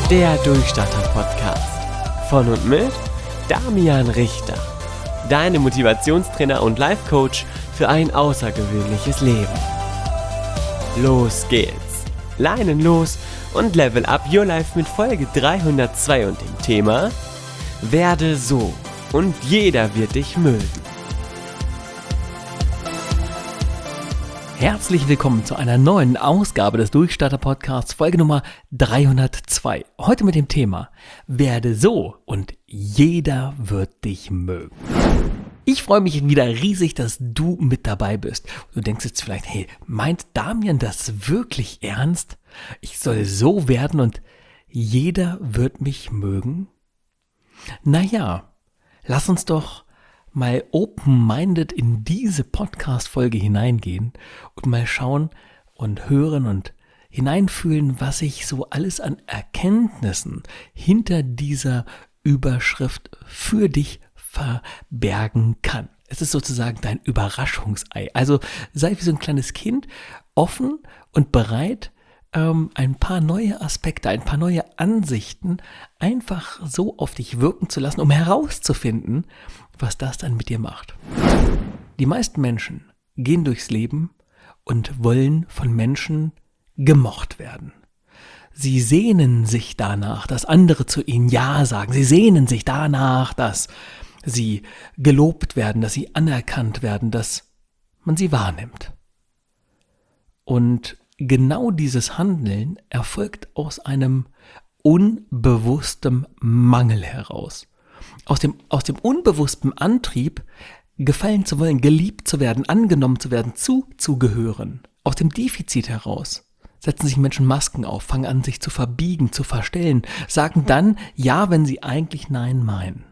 Der Durchstarter-Podcast von und mit Damian Richter, deine Motivationstrainer und Life-Coach für ein außergewöhnliches Leben. Los geht's! Leinen los und level up your life mit Folge 302 und dem Thema Werde so und jeder wird dich mögen. Herzlich willkommen zu einer neuen Ausgabe des Durchstarter-Podcasts, Folge Nummer 302. Heute mit dem Thema Werde so und jeder wird dich mögen. Ich freue mich wieder riesig, dass du mit dabei bist. Du denkst jetzt vielleicht, hey, meint Damian das wirklich ernst? Ich soll so werden und jeder wird mich mögen? Naja, lass uns doch mal open-minded in diese Podcast-Folge hineingehen und mal schauen und hören und hineinfühlen, was sich so alles an Erkenntnissen hinter dieser Überschrift für dich verbergen kann. Es ist sozusagen dein Überraschungsei. Also sei wie so ein kleines Kind, offen und bereit, ein paar neue Aspekte, ein paar neue Ansichten einfach so auf dich wirken zu lassen, um herauszufinden, was das dann mit dir macht. Die meisten Menschen gehen durchs Leben und wollen von Menschen gemocht werden. Sie sehnen sich danach, dass andere zu ihnen Ja sagen. Sie sehnen sich danach, dass sie gelobt werden, dass sie anerkannt werden, dass man sie wahrnimmt. Und genau dieses Handeln erfolgt aus einem unbewussten Mangel heraus. Aus dem unbewussten Antrieb, gefallen zu wollen, geliebt zu werden, angenommen zu werden, zuzugehören. Aus dem Defizit heraus setzen sich Menschen Masken auf, fangen an, sich zu verbiegen, zu verstellen, sagen dann Ja, wenn sie eigentlich Nein meinen.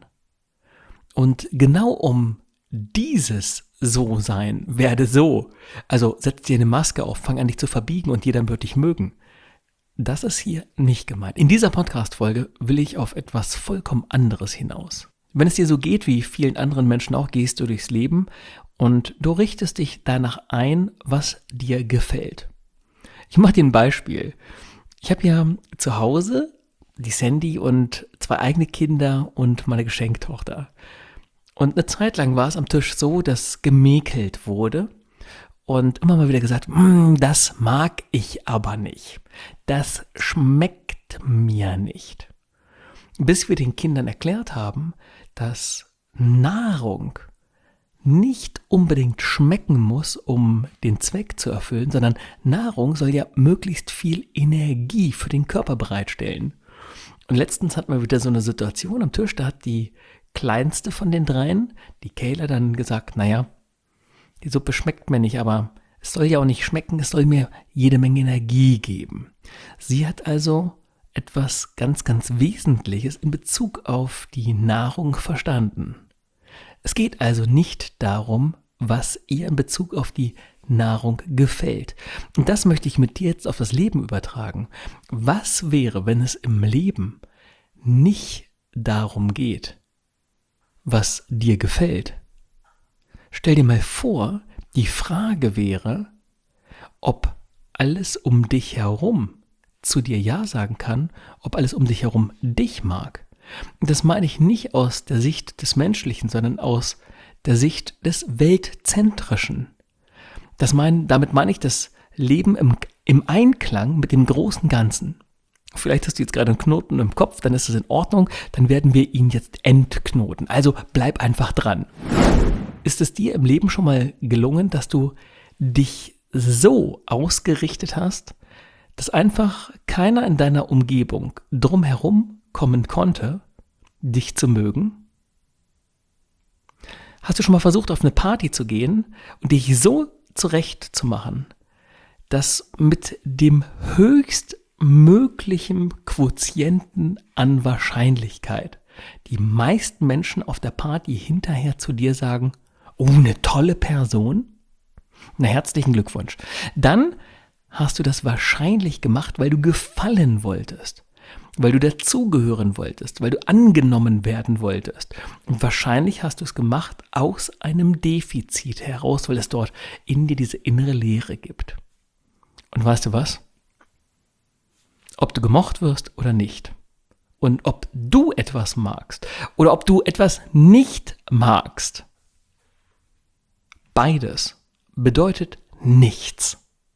Und genau um dieses So-Sein, werde so, also setz dir eine Maske auf, fang an dich zu verbiegen und jeder wird dich mögen. Das ist hier nicht gemeint. In dieser Podcast-Folge will ich auf etwas vollkommen anderes hinaus. Wenn es dir so geht, wie vielen anderen Menschen auch, gehst du durchs Leben und du richtest dich danach ein, was dir gefällt. Ich mache dir ein Beispiel. Ich habe ja zu Hause die Sandy und 2 eigene Kinder und meine Geschenktochter. Und eine Zeit lang war es am Tisch so, dass gemäkelt wurde und immer mal wieder gesagt, das mag ich aber nicht. Das schmeckt mir nicht. Bis wir den Kindern erklärt haben, dass Nahrung nicht unbedingt schmecken muss, um den Zweck zu erfüllen, sondern Nahrung soll ja möglichst viel Energie für den Körper bereitstellen. Und letztens hatten wir wieder so eine Situation am Tisch, da hat die kleinste von den dreien, die Kayla, dann gesagt, naja, die Suppe schmeckt mir nicht, aber es soll ja auch nicht schmecken, es soll mir jede Menge Energie geben. Sie hat also etwas ganz, ganz Wesentliches in Bezug auf die Nahrung verstanden. Es geht also nicht darum, was ihr in Bezug auf die Nahrung gefällt. Und das möchte ich mit dir jetzt auf das Leben übertragen. Was wäre, wenn es im Leben nicht darum geht, was dir gefällt? Stell dir mal vor, die Frage wäre, ob alles um dich herum zu dir Ja sagen kann, ob alles um dich herum dich mag. Und das meine ich nicht aus der Sicht des Menschlichen, sondern aus der Sicht des Weltzentrischen. Damit meine ich das Leben im Einklang mit dem großen Ganzen. Vielleicht hast du jetzt gerade einen Knoten im Kopf, dann ist das in Ordnung, dann werden wir ihn jetzt entknoten. Also bleib einfach dran. Ist es dir im Leben schon mal gelungen, dass du dich so ausgerichtet hast, dass einfach keiner in deiner Umgebung drumherum kommen konnte, dich zu mögen? Hast du schon mal versucht, auf eine Party zu gehen und dich so zurechtzumachen, dass mit dem höchstmöglichen Quotienten an Wahrscheinlichkeit die meisten Menschen auf der Party hinterher zu dir sagen, oh, eine tolle Person? Na, herzlichen Glückwunsch. Dann hast du das wahrscheinlich gemacht, weil du gefallen wolltest, weil du dazugehören wolltest, weil du angenommen werden wolltest. Und wahrscheinlich hast du es gemacht aus einem Defizit heraus, weil es dort in dir diese innere Leere gibt. Und weißt du was? Ob du gemocht wirst oder nicht, und ob du etwas magst oder ob du etwas nicht magst, beides bedeutet nichts.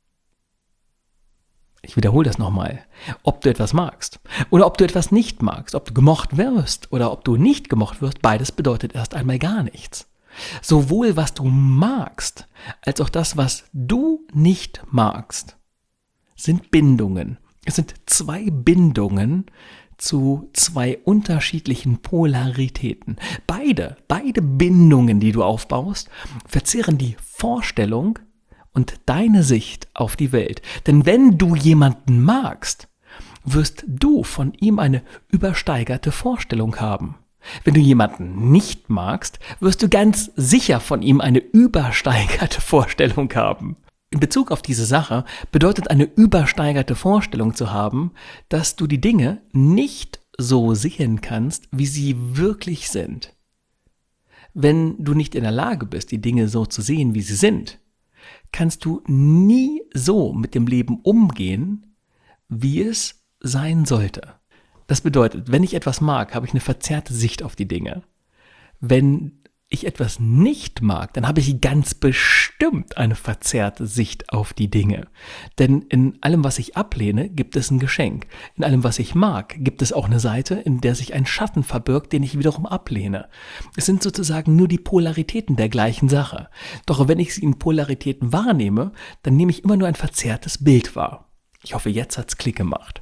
Ich wiederhole das nochmal. Ob du etwas magst oder ob du etwas nicht magst, ob du gemocht wirst oder ob du nicht gemocht wirst, beides bedeutet erst einmal gar nichts. Sowohl was du magst, als auch das, was du nicht magst, sind Bindungen. Es sind zwei Bindungen zu zwei unterschiedlichen Polaritäten. Beide Bindungen, die du aufbaust, verzehren die Vorstellung und deine Sicht auf die Welt. Denn wenn du jemanden magst, wirst du von ihm eine übersteigerte Vorstellung haben. Wenn du jemanden nicht magst, wirst du ganz sicher von ihm eine übersteigerte Vorstellung haben. In Bezug auf diese Sache bedeutet eine übersteigerte Vorstellung zu haben, dass du die Dinge nicht so sehen kannst, wie sie wirklich sind. Wenn du nicht in der Lage bist, die Dinge so zu sehen, wie sie sind, kannst du nie so mit dem Leben umgehen, wie es sein sollte. Das bedeutet, wenn ich etwas mag, habe ich eine verzerrte Sicht auf die Dinge. Wenn ich etwas nicht mag, dann habe ich ganz bestimmt eine verzerrte Sicht auf die Dinge. Denn in allem, was ich ablehne, gibt es ein Geschenk. In allem, was ich mag, gibt es auch eine Seite, in der sich ein Schatten verbirgt, den ich wiederum ablehne. Es sind sozusagen nur die Polaritäten der gleichen Sache. Doch wenn ich sie in Polaritäten wahrnehme, dann nehme ich immer nur ein verzerrtes Bild wahr. Ich hoffe, jetzt hat's Klick gemacht.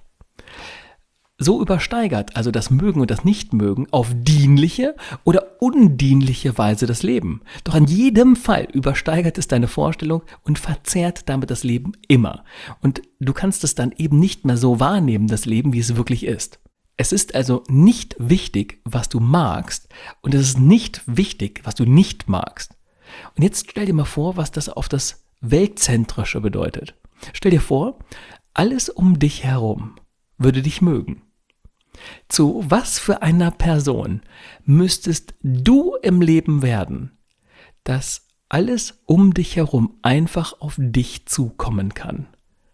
So übersteigert also das Mögen und das Nichtmögen auf dienliche oder undienliche Weise das Leben. Doch in jedem Fall übersteigert es deine Vorstellung und verzerrt damit das Leben immer. Und du kannst es dann eben nicht mehr so wahrnehmen, das Leben, wie es wirklich ist. Es ist also nicht wichtig, was du magst, und es ist nicht wichtig, was du nicht magst. Und jetzt stell dir mal vor, was das auf das Weltzentrische bedeutet. Stell dir vor, alles um dich herum würde dich mögen. Zu was für einer Person müsstest du im Leben werden, dass alles um dich herum einfach auf dich zukommen kann?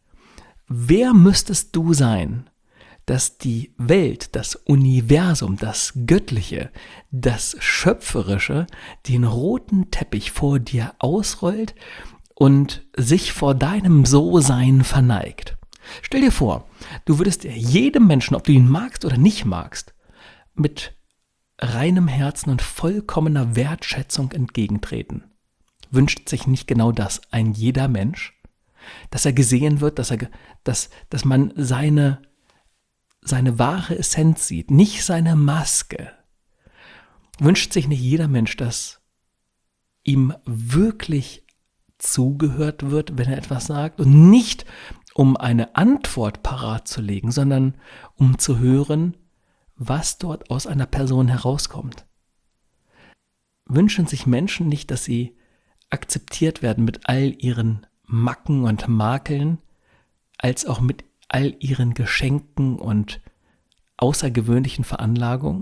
Wer müsstest du sein, dass die Welt, das Universum, das Göttliche, das Schöpferische den roten Teppich vor dir ausrollt und sich vor deinem So-Sein verneigt? Stell dir vor, du würdest jedem Menschen, ob du ihn magst oder nicht magst, mit reinem Herzen und vollkommener Wertschätzung entgegentreten. Wünscht sich nicht genau das ein jeder Mensch? Dass er gesehen wird, dass man seine wahre Essenz sieht, nicht seine Maske. Wünscht sich nicht jeder Mensch, dass ihm wirklich zugehört wird, wenn er etwas sagt, und nicht um eine Antwort parat zu legen, sondern um zu hören, was dort aus einer Person herauskommt. Wünschen sich Menschen nicht, dass sie akzeptiert werden mit all ihren Macken und Makeln, als auch mit all ihren Geschenken und außergewöhnlichen Veranlagungen?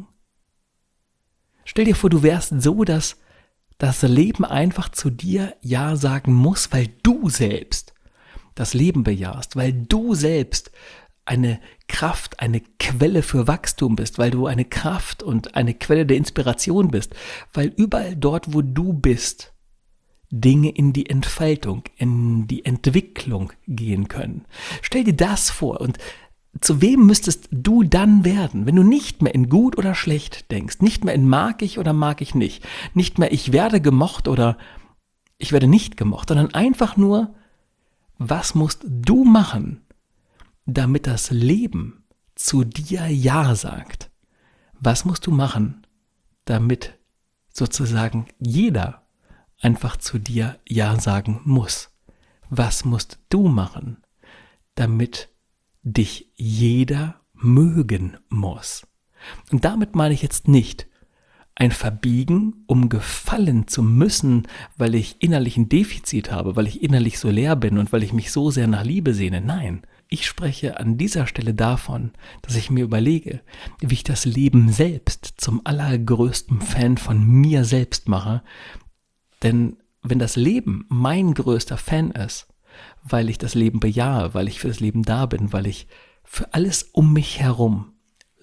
Stell dir vor, du wärst so, dass das Leben einfach zu dir Ja sagen muss, weil du selbst das Leben bejahst, weil du selbst eine Kraft, eine Quelle für Wachstum bist, weil du eine Kraft und eine Quelle der Inspiration bist, weil überall dort, wo du bist, Dinge in die Entfaltung, in die Entwicklung gehen können. Stell dir das vor, und zu wem müsstest du dann werden, wenn du nicht mehr in gut oder schlecht denkst, nicht mehr in mag ich oder mag ich nicht mehr ich werde gemocht oder ich werde nicht gemocht, sondern einfach nur, was musst du machen, damit das Leben zu dir Ja sagt? Was musst du machen, damit sozusagen jeder einfach zu dir Ja sagen muss? Was musst du machen, damit dich jeder mögen muss? Und damit meine ich jetzt nicht ein Verbiegen, um gefallen zu müssen, weil ich innerlich ein Defizit habe, weil ich innerlich so leer bin und weil ich mich so sehr nach Liebe sehne. Nein, ich spreche an dieser Stelle davon, dass ich mir überlege, wie ich das Leben selbst zum allergrößten Fan von mir selbst mache. Denn wenn das Leben mein größter Fan ist, weil ich das Leben bejahe, weil ich für das Leben da bin, weil ich für alles um mich herum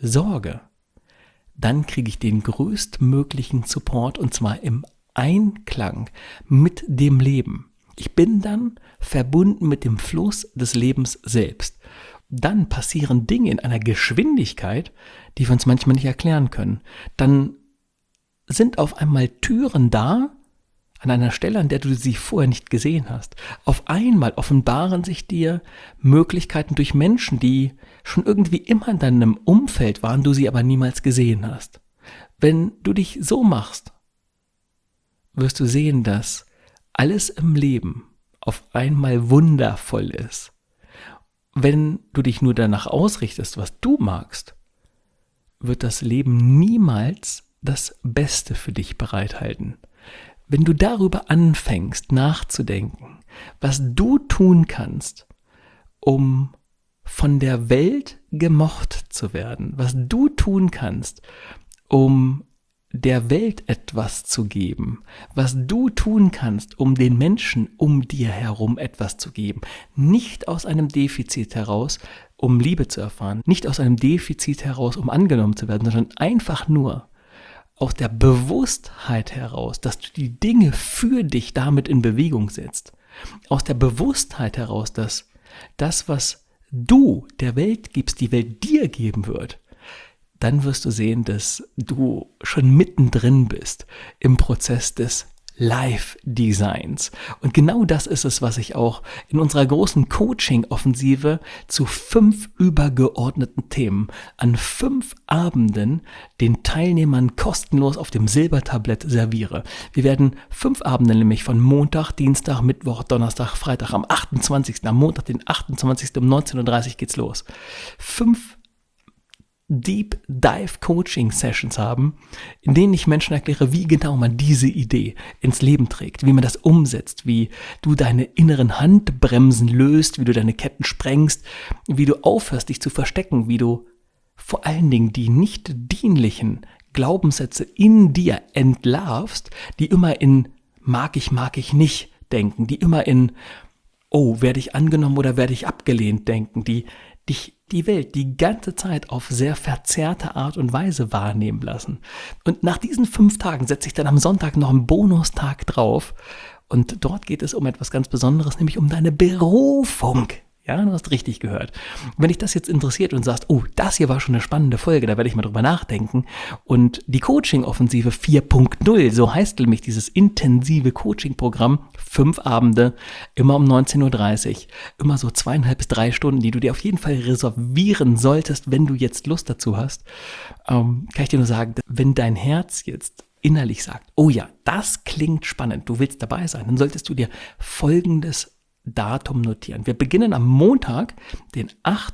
sorge, dann kriege ich den größtmöglichen Support und zwar im Einklang mit dem Leben. Ich bin dann verbunden mit dem Fluss des Lebens selbst. Dann passieren Dinge in einer Geschwindigkeit, die wir uns manchmal nicht erklären können. Dann sind auf einmal Türen da, an einer Stelle, an der du sie vorher nicht gesehen hast. Auf einmal offenbaren sich dir Möglichkeiten durch Menschen, die schon irgendwie immer in deinem Umfeld waren, du sie aber niemals gesehen hast. Wenn du dich so machst, wirst du sehen, dass alles im Leben auf einmal wundervoll ist. Wenn du dich nur danach ausrichtest, was du magst, wird das Leben niemals das Beste für dich bereithalten. Wenn du darüber anfängst nachzudenken, was du tun kannst, um von der Welt gemocht zu werden, was du tun kannst, um der Welt etwas zu geben, was du tun kannst, um den Menschen um dir herum etwas zu geben, nicht aus einem Defizit heraus, um Liebe zu erfahren, nicht aus einem Defizit heraus, um angenommen zu werden, sondern einfach nur aus der Bewusstheit heraus, dass du die Dinge für dich damit in Bewegung setzt. Aus der Bewusstheit heraus, dass das, was du der Welt gibst, die Welt dir geben wird, dann wirst du sehen, dass du schon mittendrin bist im Prozess des Life-Designs. Und genau das ist es, was ich auch in unserer großen Coaching-Offensive zu 5 übergeordneten Themen an 5 Abenden den Teilnehmern kostenlos auf dem Silbertablett serviere. Wir werden 5 Abende, nämlich von Montag, Dienstag, Mittwoch, Donnerstag, Freitag, am 28., am Montag, den 28. um 19.30 Uhr geht's los. 5 Deep Dive Coaching Sessions haben, in denen ich Menschen erkläre, wie genau man diese Idee ins Leben trägt, wie man das umsetzt, wie du deine inneren Handbremsen löst, wie du deine Ketten sprengst, wie du aufhörst, dich zu verstecken, wie du vor allen Dingen die nicht dienlichen Glaubenssätze in dir entlarvst, die immer in mag ich nicht denken, die immer in oh, werde ich angenommen oder werde ich abgelehnt denken, die dich die Welt die ganze Zeit auf sehr verzerrte Art und Weise wahrnehmen lassen. Und nach diesen 5 Tagen setze ich dann am Sonntag noch einen Bonustag drauf und dort geht es um etwas ganz Besonderes, nämlich um deine Berufung. Ja, du hast richtig gehört. Wenn dich das jetzt interessiert und sagst, oh, das hier war schon eine spannende Folge, da werde ich mal drüber nachdenken. Und die Coaching-Offensive 4.0, so heißt nämlich dieses intensive Coaching-Programm, 5 Abende, immer um 19.30 Uhr, immer so 2,5 bis 3 Stunden, die du dir auf jeden Fall reservieren solltest, wenn du jetzt Lust dazu hast, kann ich dir nur sagen, wenn dein Herz jetzt innerlich sagt, oh ja, das klingt spannend, du willst dabei sein, dann solltest du dir folgendes Datum notieren. Wir beginnen am Montag, den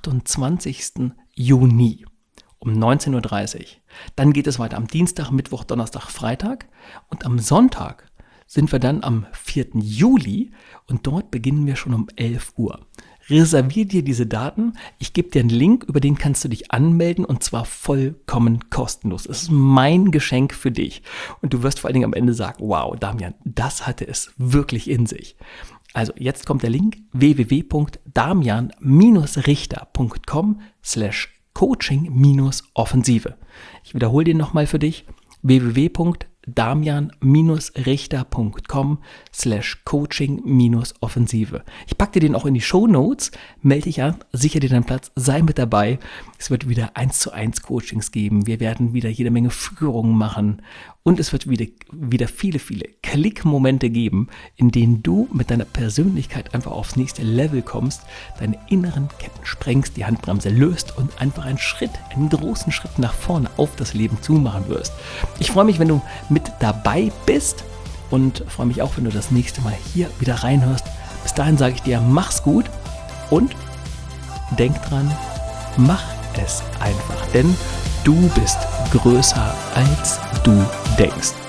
28. Juni um 19.30 Uhr. Dann geht es weiter am Dienstag, Mittwoch, Donnerstag, Freitag und am Sonntag sind wir dann am 4. Juli und dort beginnen wir schon um 11 Uhr. Reservier dir diese Daten. Ich gebe dir einen Link, über den kannst du dich anmelden und zwar vollkommen kostenlos. Es ist mein Geschenk für dich. Und du wirst vor allen Dingen am Ende sagen, wow, Damian, das hatte es wirklich in sich. Also jetzt kommt der Link www.damian-richter.com/coaching-offensive. Ich wiederhole den nochmal für dich. www.damian-richter.com/coaching-offensive. Ich packe dir den auch in die Shownotes, melde dich an, sichere dir deinen Platz, sei mit dabei. Es wird wieder 1:1 Coachings geben, wir werden wieder jede Menge Führungen machen und es wird wieder viele Klickmomente geben, in denen du mit deiner Persönlichkeit einfach aufs nächste Level kommst, deine inneren Ketten sprengst, die Handbremse löst und einfach einen großen Schritt nach vorne auf das Leben zumachen wirst. Ich freue mich, wenn du mit dabei bist und freue mich auch, wenn du das nächste Mal hier wieder reinhörst. Bis dahin sage ich dir, mach's gut und denk dran, mach es einfach, denn du bist größer als du denkst.